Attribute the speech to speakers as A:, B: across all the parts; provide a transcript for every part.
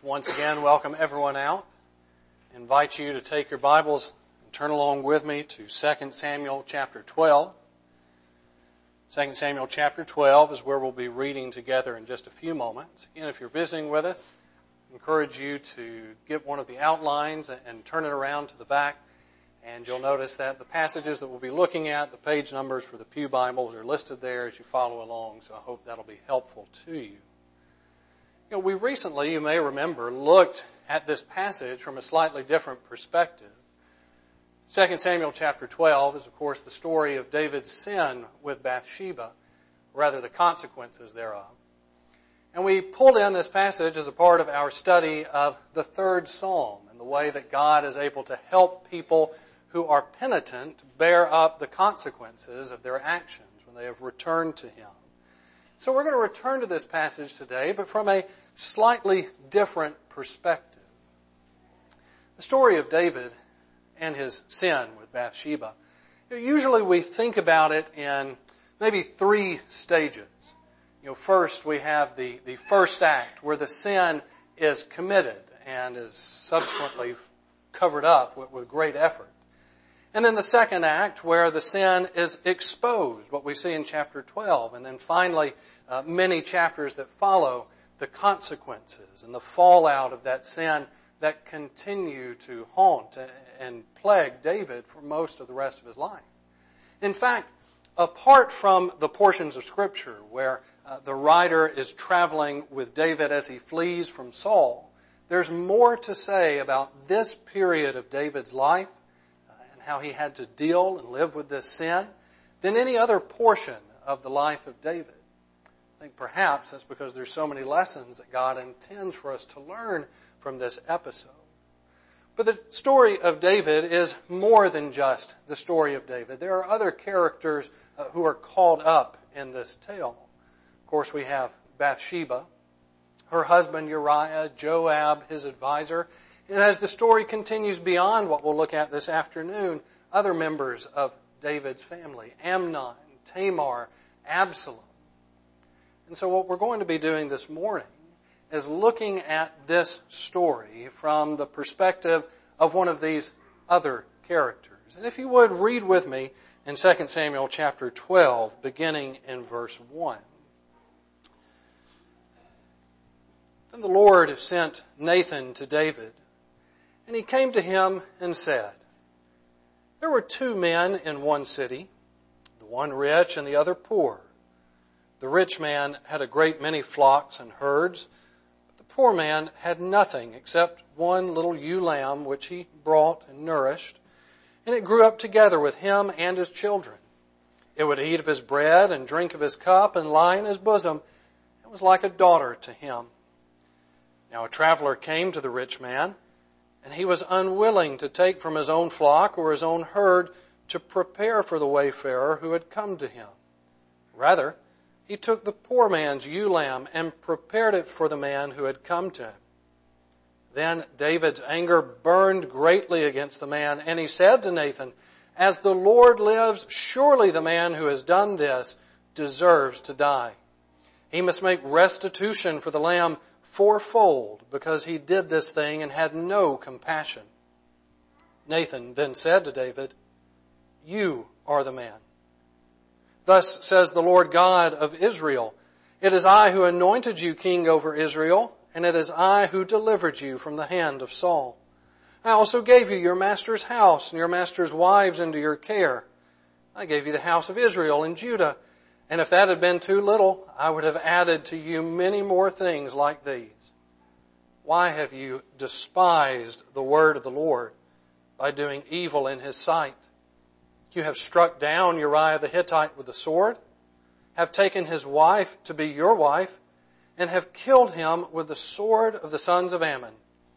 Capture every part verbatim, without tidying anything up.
A: once again welcome everyone out. I invite you to take your Bibles and turn along with me to Second Samuel chapter twelve. Second Samuel chapter twelve is where we'll be reading together in just a few moments. Again, if you're visiting with us, I encourage you to get one of the outlines and turn it around to the back. And you'll notice that the passages that we'll be looking at, the page numbers for the Pew Bibles are listed there as you follow along. So I hope that'll be helpful to you. You know, we recently, you may remember, looked at this passage from a slightly different perspective. Second Samuel chapter twelve is, of course, the story of David's sin with Bathsheba, or rather the consequences thereof. And we pulled in this passage as a part of our study of the third psalm and the way that God is able to help people who are penitent bear up the consequences of their actions when they have returned to Him. So we're going to return to this passage today, but from a slightly different perspective. The story of David and his sin with Bathsheba. Usually we think about it in maybe three stages. You know, first we have the, the first act where the sin is committed and is subsequently covered up with, with great effort. And then the second act where the sin is exposed, what we see in chapter twelve. And then finally, uh, many chapters that follow, the consequences and the fallout of that sin that continue to haunt and plague David for most of the rest of his life. In fact, apart from the portions of Scripture where uh, the writer is traveling with David as he flees from Saul, there's more to say about this period of David's life how he had to deal and live with this sin than any other portion of the life of David. I think perhaps that's because there's so many lessons that God intends for us to learn from this episode. But the story of David is more than just the story of David. There are other characters uh, who are called up in this tale. Of course, we have Bathsheba, her husband Uriah, Joab, his advisor. And as the story continues beyond what we'll look at this afternoon, other members of David's family, Amnon, Tamar, Absalom. And so what we're going to be doing this morning is looking at this story from the perspective of one of these other characters. And if you would, read with me in Second Samuel chapter twelve, beginning in verse one. Then the Lord sent Nathan to David, and he came to him and said, There were two men in one city, the one rich and the other poor. The rich man had a great many flocks and herds, but the poor man had nothing except one little ewe lamb which he brought and nourished, and it grew up together with him and his children. It would eat of his bread and drink of his cup and lie in his bosom. It was like a daughter to him. Now a traveler came to the rich man, and he was unwilling to take from his own flock or his own herd to prepare for the wayfarer who had come to him. Rather, he took the poor man's ewe lamb and prepared it for the man who had come to him. Then David's anger burned greatly against the man, and he said to Nathan, As the Lord lives, surely the man who has done this deserves to die. He must make restitution for the lamb fourfold, because he did this thing and had no compassion. Nathan then said to David, You are the man. Thus says the Lord God of Israel, It is I who anointed you king over Israel, and it is I who delivered you from the hand of Saul. I also gave you your master's house and your master's wives into your care. I gave you the house of Israel and Judah. And if that had been too little, I would have added to you many more things like these. Why have you despised the word of the Lord by doing evil in His sight? You have struck down Uriah the Hittite with the sword, have taken his wife to be your wife, and have killed him with the sword of the sons of Ammon.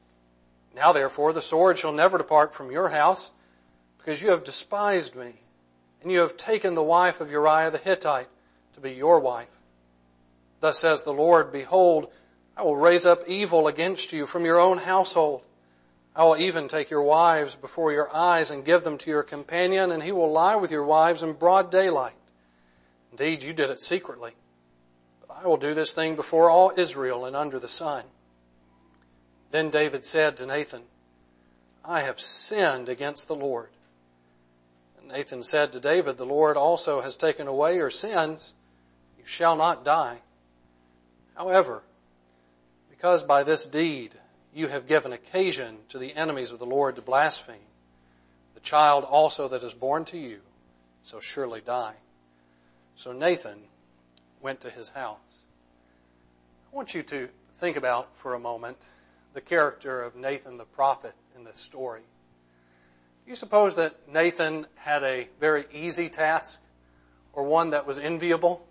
A: Now therefore the sword shall never depart from your house, because you have despised me, and you have taken the wife of Uriah the Hittite to be your wife. Thus says the Lord, Behold, I will raise up evil against you from your own household. I will even take your wives before your eyes and give them to your companion, and he will lie with your wives in broad daylight. Indeed, you did it secretly. But I will do this thing before all Israel and under the sun. Then David said to Nathan, I have sinned against the Lord. And Nathan said to David, the Lord also has taken away your sins. You shall not die. However, because by this deed you have given occasion to the enemies of the Lord to blaspheme, the child also that is born to you shall surely die. So Nathan went to his house. I want you to think about for a moment the character of Nathan the prophet in this story. Do you suppose that Nathan had a very easy task or one that was enviable?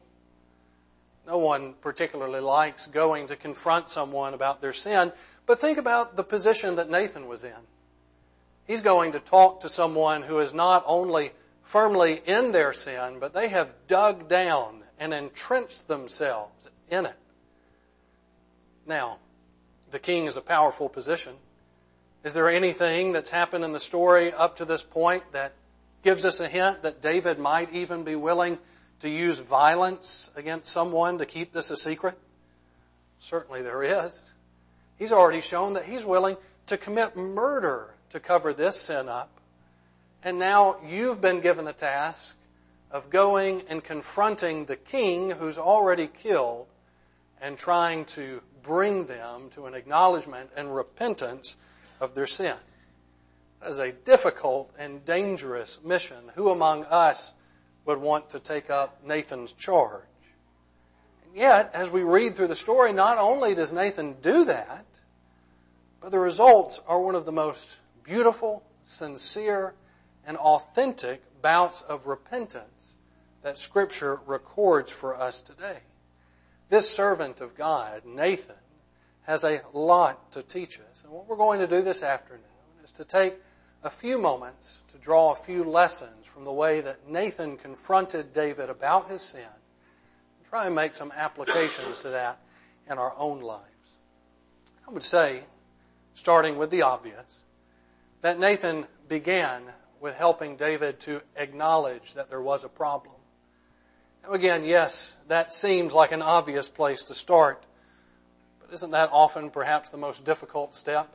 A: No one particularly likes going to confront someone about their sin, but think about the position that Nathan was in. He's going to talk to someone who is not only firmly in their sin, but they have dug down and entrenched themselves in it. Now, the king is a powerful position. Is there anything that's happened in the story up to this point that gives us a hint that David might even be willing to use violence against someone to keep this a secret? Certainly there is. He's already shown that he's willing to commit murder to cover this sin up. And now you've been given the task of going and confronting the king who's already killed and trying to bring them to an acknowledgement and repentance of their sin. That is a difficult and dangerous mission. Who among us would want to take up Nathan's charge? And yet, as we read through the story, not only does Nathan do that, but the results are one of the most beautiful, sincere, and authentic bouts of repentance that Scripture records for us today. This servant of God, Nathan, has a lot to teach us. And what we're going to do this afternoon is to take a few moments to draw a few lessons from the way that Nathan confronted David about his sin and try and make some applications to that in our own lives. I would say, starting with the obvious, that Nathan began with helping David to acknowledge that there was a problem. Now again, yes, that seems like an obvious place to start, but isn't that often perhaps the most difficult step?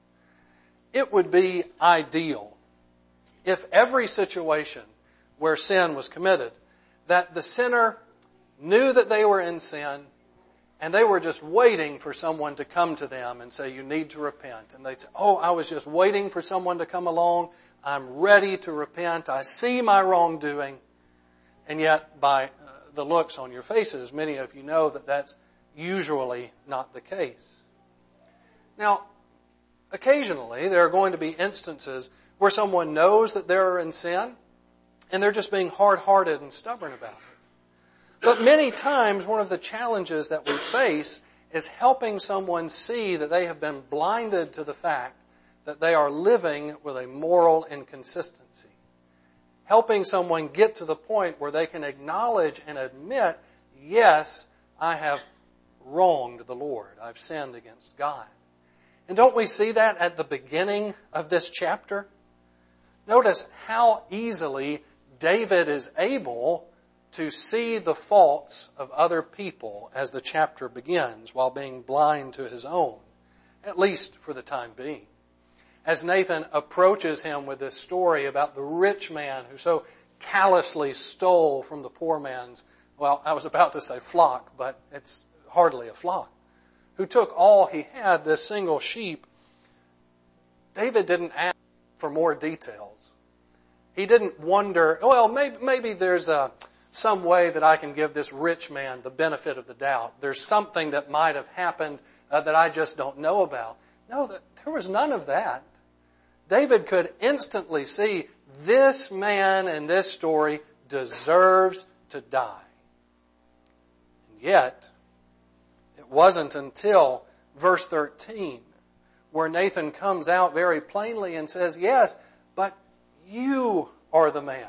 A: It would be ideal if every situation where sin was committed, that the sinner knew that they were in sin and they were just waiting for someone to come to them and say, you need to repent. And they'd say, oh, I was just waiting for someone to come along. I'm ready to repent. I see my wrongdoing. And yet, by uh, the looks on your faces, many of you know that that's usually not the case. Now, occasionally there are going to be instances where someone knows that they're in sin and they're just being hard-hearted and stubborn about it. But many times one of the challenges that we face is helping someone see that they have been blinded to the fact that they are living with a moral inconsistency. Helping someone get to the point where they can acknowledge and admit, yes, I have wronged the Lord. I've sinned against God. And don't we see that at the beginning of this chapter? Notice how easily David is able to see the faults of other people as the chapter begins while being blind to his own, at least for the time being. As Nathan approaches him with this story about the rich man who so callously stole from the poor man's, well, I was about to say flock, but it's hardly a flock, who took all he had, this single sheep, David didn't ask for more details. He didn't wonder, well, maybe, maybe there's a, some way that I can give this rich man the benefit of the doubt. There's something that might have happened uh, that I just don't know about. No, there was none of that. David could instantly see this man in this story deserves to die. And yet, it wasn't until verse thirteen where Nathan comes out very plainly and says, yes, but you are the man.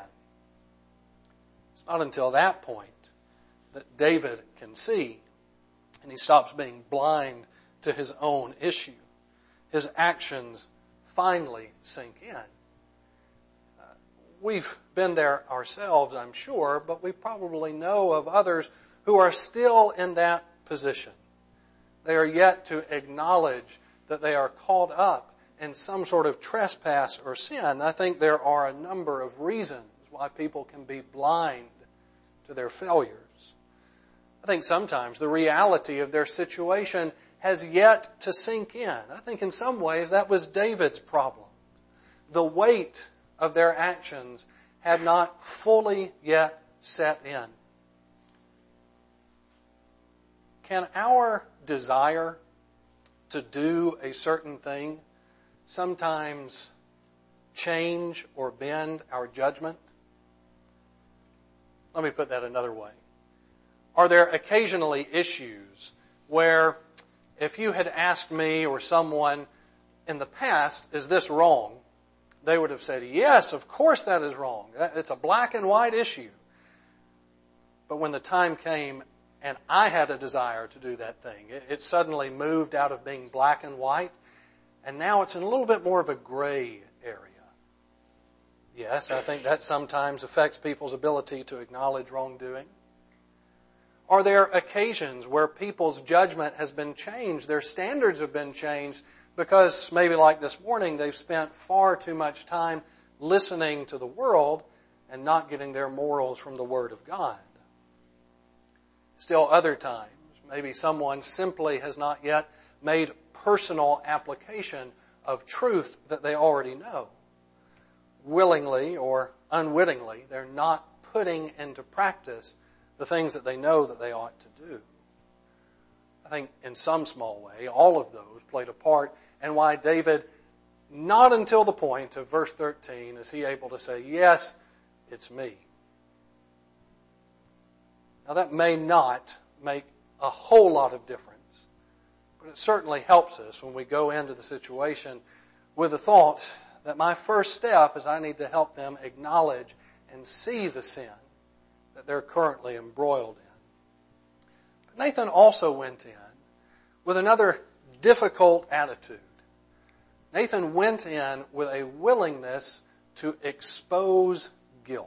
A: It's not until that point that David can see, and he stops being blind to his own issue. His actions finally sink in. Uh, we've been there ourselves, I'm sure, but we probably know of others who are still in that position. They are yet to acknowledge that they are caught up in some sort of trespass or sin. I think there are a number of reasons why people can be blind to their failures. I think sometimes the reality of their situation has yet to sink in. I think in some ways that was David's problem. The weight of their actions had not fully yet set in. Can our desire to do a certain thing sometimes change or bend our judgment? Let me put that another way. Are there occasionally issues where if you had asked me or someone in the past, is this wrong? They would have said, yes, of course that is wrong. It's a black and white issue. But when the time came and I had a desire to do that thing, it, it suddenly moved out of being black and white, and now it's in a little bit more of a gray area. Yes, I think that sometimes affects people's ability to acknowledge wrongdoing. Are there occasions where people's judgment has been changed, their standards have been changed, because maybe like this morning, they've spent far too much time listening to the world and not getting their morals from the Word of God? Still other times, maybe someone simply has not yet made personal application of truth that they already know. Willingly or unwittingly, they're not putting into practice the things that they know that they ought to do. I think in some small way, all of those played a part, and why David, not until the point of verse thirteen, is he able to say, yes, it's me. Now that may not make a whole lot of difference, but it certainly helps us when we go into the situation with the thought that my first step is I need to help them acknowledge and see the sin that they're currently embroiled in. But Nathan also went in with another difficult attitude. Nathan went in with a willingness to expose guilt.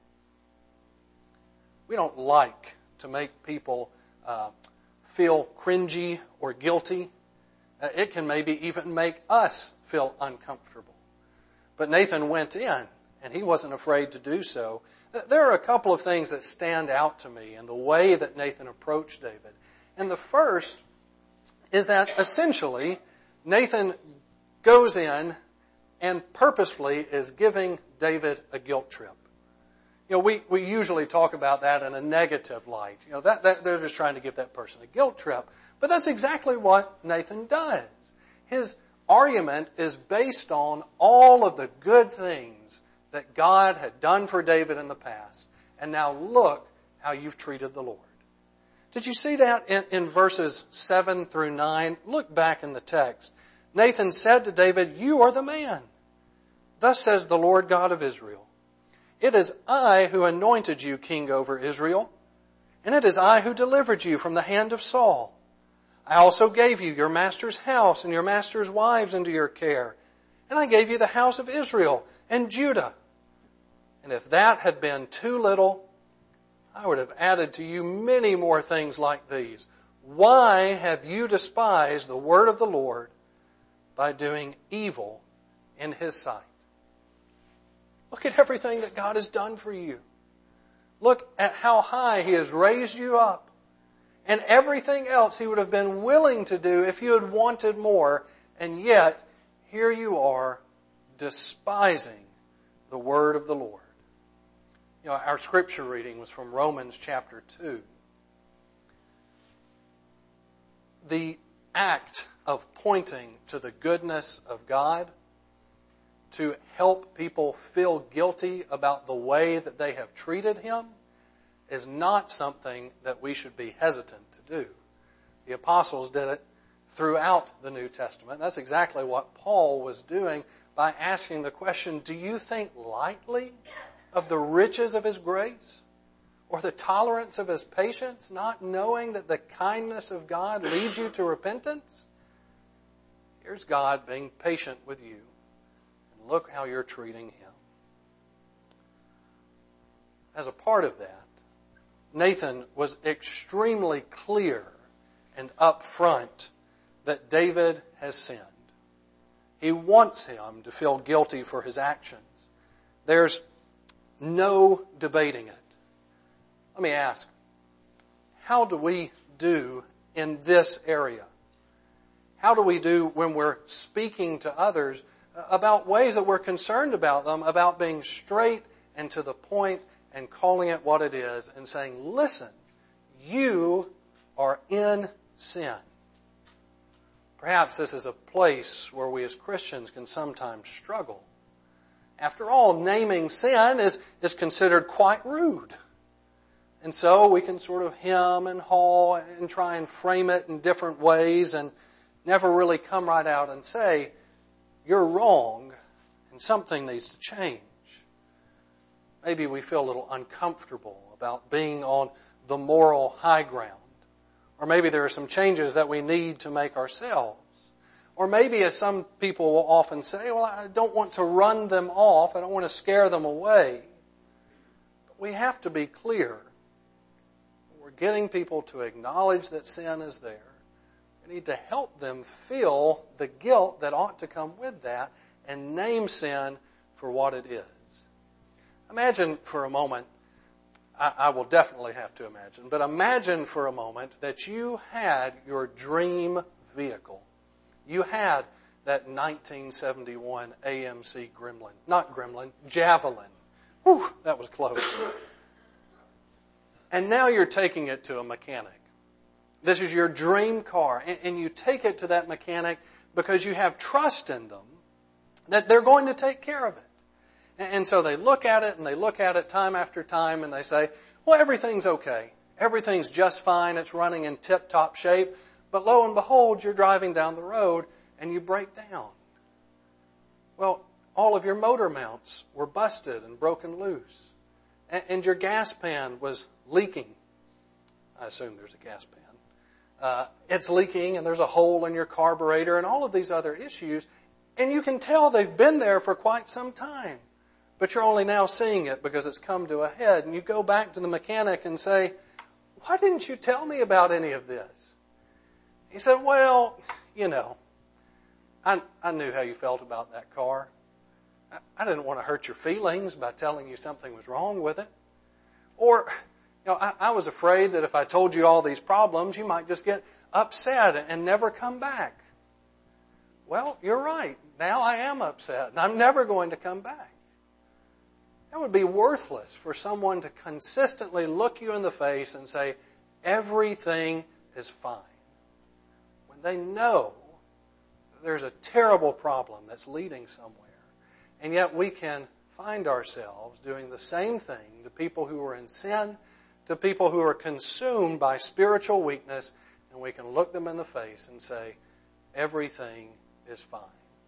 A: We don't like to make people uh, feel cringy or guilty. Uh, it can maybe even make us feel uncomfortable. But Nathan went in, and he wasn't afraid to do so. There are a couple of things that stand out to me in the way that Nathan approached David. And the first is that essentially Nathan goes in and purposefully is giving David a guilt trip. You know, we, we usually talk about that in a negative light. You know, that, that they're just trying to give that person a guilt trip. But that's exactly what Nathan does. His argument is based on all of the good things that God had done for David in the past. And now look how you've treated the Lord. Did you see that in, in verses seven through nine? Look back in the text. Nathan said to David, you are the man. Thus says the Lord God of Israel. It is I who anointed you king over Israel, and it is I who delivered you from the hand of Saul. I also gave you your master's house and your master's wives into your care, and I gave you the house of Israel and Judah. And if that had been too little, I would have added to you many more things like these. Why have you despised the word of the Lord by doing evil in His sight? Look at everything that God has done for you. Look at how high He has raised you up. And everything else He would have been willing to do if you had wanted more. And yet, here you are despising the word of the Lord. You know, our scripture reading was from Romans chapter two. The act of pointing to the goodness of God to help people feel guilty about the way that they have treated Him is not something that we should be hesitant to do. The apostles did it throughout the New Testament. That's exactly what Paul was doing by asking the question, do you think lightly of the riches of His grace or the tolerance of His patience, not knowing that the kindness of God leads you to repentance? Here's God being patient with you. And look how you're treating Him. As a part of that, Nathan was extremely clear and upfront that David has sinned. He wants him to feel guilty for his actions. There's no debating it. Let me ask, how do we do in this area? How do we do when we're speaking to others about ways that we're concerned about them, about being straight and to the point and calling it what it is and saying, listen, you are in sin. Perhaps this is a place where we as Christians can sometimes struggle. After all, naming sin is, is considered quite rude. And so we can sort of hem and haw and try and frame it in different ways and never really come right out and say, you're wrong and something needs to change. Maybe we feel a little uncomfortable about being on the moral high ground. Or maybe there are some changes that we need to make ourselves. Or maybe, as some people will often say, well, I don't want to run them off. I don't want to scare them away. But we have to be clear. We're getting people to acknowledge that sin is there. We need to help them feel the guilt that ought to come with that and name sin for what it is. Imagine for a moment, I, I will definitely have to imagine, but imagine for a moment that you had your dream vehicle. You had that nineteen seventy-one A M C Gremlin. Not Gremlin, Javelin. Whew, that was close. And now you're taking it to a mechanic. This is your dream car. And, and you take it to that mechanic because you have trust in them that they're going to take care of it. And, and so they look at it and they look at it time after time and they say, well, everything's okay. Everything's just fine. It's running in tip-top shape. But lo and behold, you're driving down the road and you break down. Well, all of your motor mounts were busted and broken loose. And, and your gas pan was leaking. I assume there's a gas pan. Uh, it's leaking and there's a hole in your carburetor and all of these other issues. And you can tell they've been there for quite some time. But you're only now seeing it because it's come to a head. And you go back to the mechanic and say, why didn't you tell me about any of this? He said, well, you know, I, I knew how you felt about that car. I, I didn't want to hurt your feelings by telling you something was wrong with it. Or, you know, I, I was afraid that if I told you all these problems, you might just get upset and never come back. Well, you're right. Now I am upset and I'm never going to come back. That would be worthless for someone to consistently look you in the face and say, everything is fine. They know that there's a terrible problem that's leading somewhere. And yet we can find ourselves doing the same thing to people who are in sin, to people who are consumed by spiritual weakness, and we can look them in the face and say, everything is fine.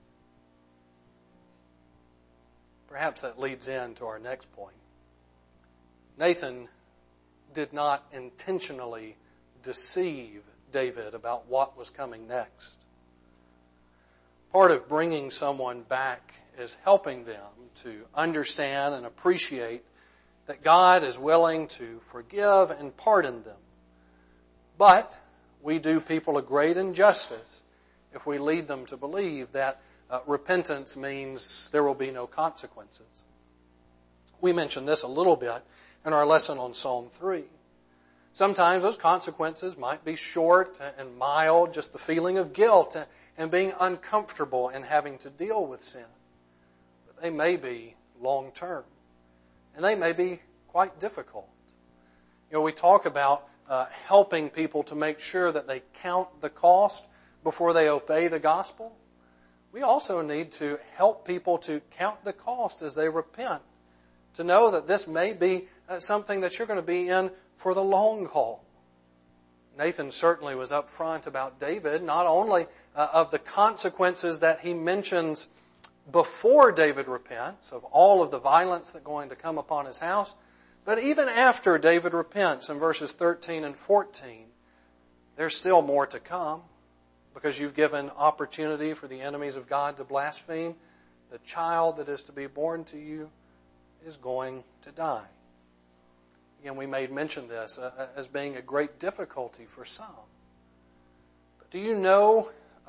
A: Perhaps that leads into our next point. Nathan did not intentionally deceive David about what was coming next. Part of bringing someone back is helping them to understand and appreciate that God is willing to forgive and pardon them. But we do people a great injustice if we lead them to believe that uh, repentance means there will be no consequences. We mentioned this a little bit in our lesson on Psalm three. Sometimes those consequences might be short and mild, just the feeling of guilt and being uncomfortable and having to deal with sin. But they may be long-term, and they may be quite difficult. You know, we talk about uh, helping people to make sure that they count the cost before they obey the gospel. We also need to help people to count the cost as they repent, to know that this may be uh, something that you're going to be in for the long haul. Nathan certainly was upfront about David, not only uh, of the consequences that he mentions before David repents, of all of the violence that's going to come upon his house, but even after David repents in verses thirteen and fourteen, there's still more to come because you've given opportunity for the enemies of God to blaspheme. The child that is to be born to you is going to die. Again, we may mention this uh, as being a great difficulty for some. But do you know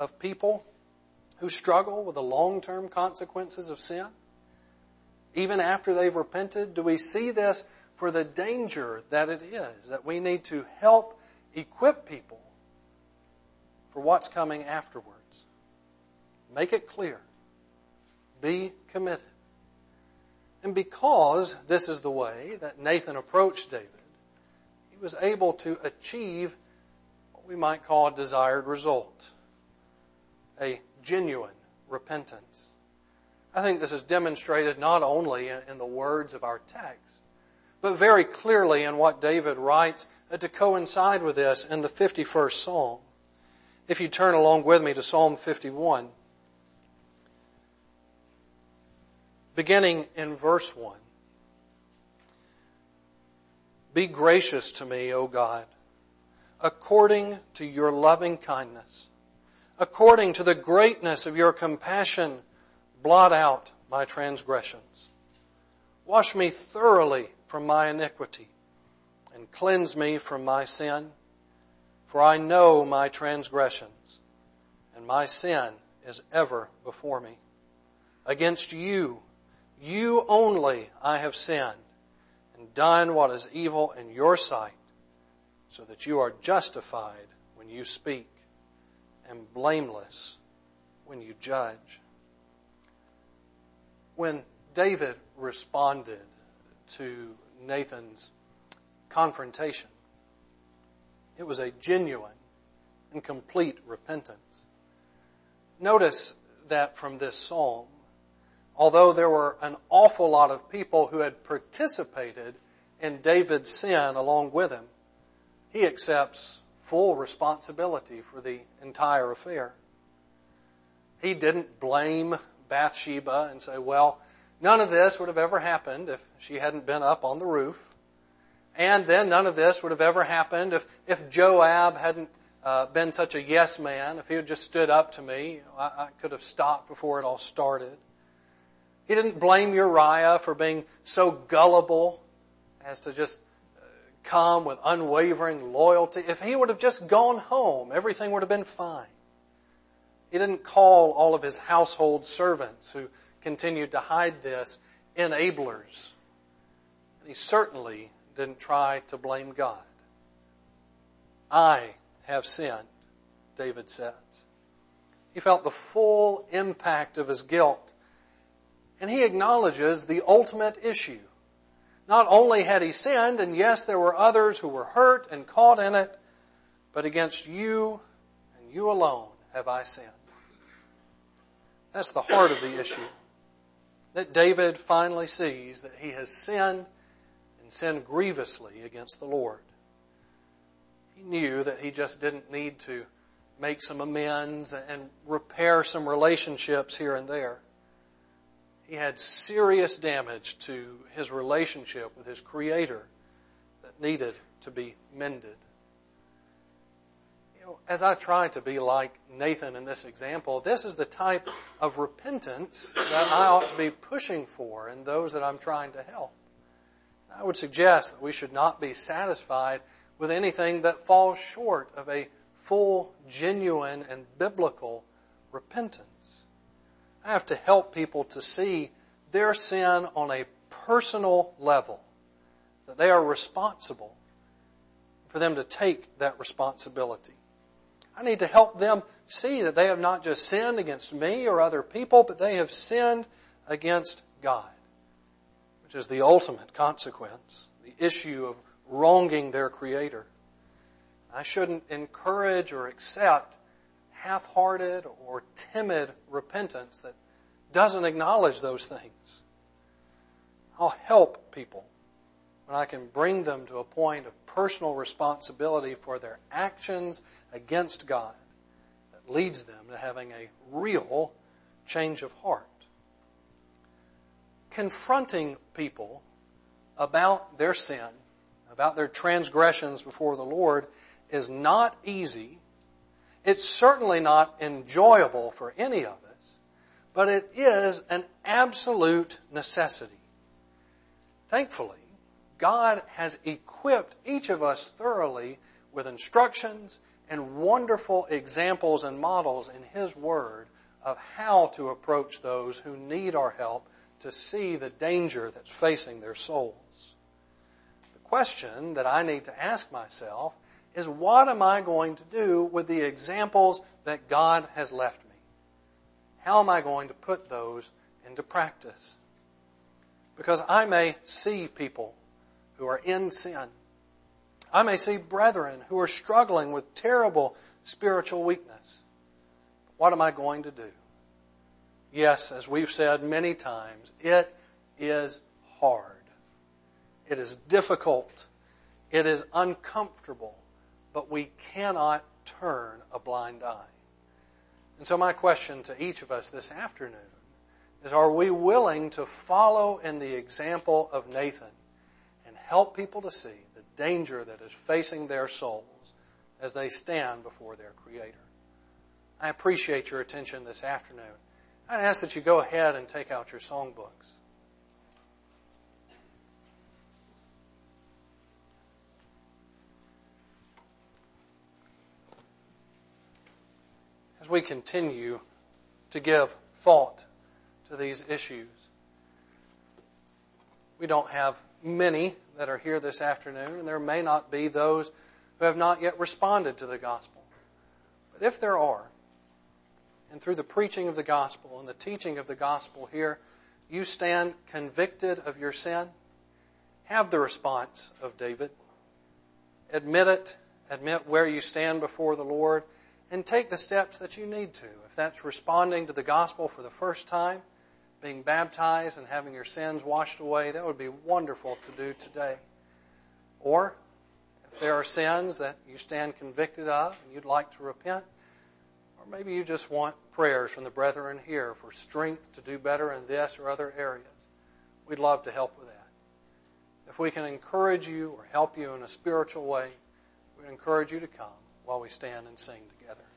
A: of people who struggle with the long-term consequences of sin? Even after they've repented, do we see this for the danger that it is, that we need to help equip people for what's coming afterwards? Make it clear. Be committed. And because this is the way that Nathan approached David, he was able to achieve what we might call a desired result, a genuine repentance. I think this is demonstrated not only in the words of our text, but very clearly in what David writes to coincide with this in the fifty-first Psalm. If you turn along with me to Psalm fifty-one, beginning in verse one. Be gracious to me, O God, according to your loving kindness. According to the greatness of your compassion, blot out my transgressions. Wash me thoroughly from my iniquity and cleanse me from my sin. For I know my transgressions, and my sin is ever before me. Against you, you only I have sinned and done what is evil in your sight, so that you are justified when you speak and blameless when you judge. When David responded to Nathan's confrontation, it was a genuine and complete repentance. Notice that from this psalm, although there were an awful lot of people who had participated in David's sin along with him, he accepts full responsibility for the entire affair. He didn't blame Bathsheba and say, well, none of this would have ever happened if she hadn't been up on the roof. And then none of this would have ever happened if, if Joab hadn't uh, been such a yes man. If he had just stood up to me, I, I could have stopped before it all started. He didn't blame Uriah for being so gullible as to just come with unwavering loyalty. If he would have just gone home, everything would have been fine. He didn't call all of his household servants who continued to hide this enablers. And he certainly didn't try to blame God. I have sinned, David says. He felt the full impact of his guilt. And he acknowledges the ultimate issue. Not only had he sinned, and yes, there were others who were hurt and caught in it, but against you and you alone have I sinned. That's the heart of the issue. That David finally sees that he has sinned and sinned grievously against the Lord. He knew that he just didn't need to make some amends and repair some relationships here and there. He had serious damage to his relationship with his Creator that needed to be mended. You know, as I try to be like Nathan in this example, this is the type of repentance that I ought to be pushing for in those that I'm trying to help. I would suggest that we should not be satisfied with anything that falls short of a full, genuine, and biblical repentance. I have to help people to see their sin on a personal level, that they are responsible, for them to take that responsibility. I need to help them see that they have not just sinned against me or other people, but they have sinned against God, which is the ultimate consequence, the issue of wronging their Creator. I shouldn't encourage or accept half-hearted or timid repentance that doesn't acknowledge those things. I'll help people when I can bring them to a point of personal responsibility for their actions against God that leads them to having a real change of heart. Confronting people about their sin, about their transgressions before the Lord, is not easy. It's certainly not enjoyable for any of us, but it is an absolute necessity. Thankfully, God has equipped each of us thoroughly with instructions and wonderful examples and models in His Word of how to approach those who need our help to see the danger that's facing their souls. The question that I need to ask myself is, what am I going to do with the examples that God has left me? How am I going to put those into practice? Because I may see people who are in sin. I may see brethren who are struggling with terrible spiritual weakness. What am I going to do? Yes, as we've said many times, it is hard. It is difficult. It is uncomfortable. But we cannot turn a blind eye. And so my question to each of us this afternoon is, are we willing to follow in the example of Nathan and help people to see the danger that is facing their souls as they stand before their Creator? I appreciate your attention this afternoon. I ask that you go ahead and take out your songbooks. As we continue to give thought to these issues, we don't have many that are here this afternoon, and there may not be those who have not yet responded to the gospel. But if there are, and through the preaching of the gospel and the teaching of the gospel here, you stand convicted of your sin, have the response of David. Admit it, admit where you stand before the Lord, and take the steps that you need to. If that's responding to the gospel for the first time, being baptized and having your sins washed away, that would be wonderful to do today. Or, if there are sins that you stand convicted of and you'd like to repent, or maybe you just want prayers from the brethren here for strength to do better in this or other areas, we'd love to help with that. If we can encourage you or help you in a spiritual way, we'd encourage you to come while we stand and sing together.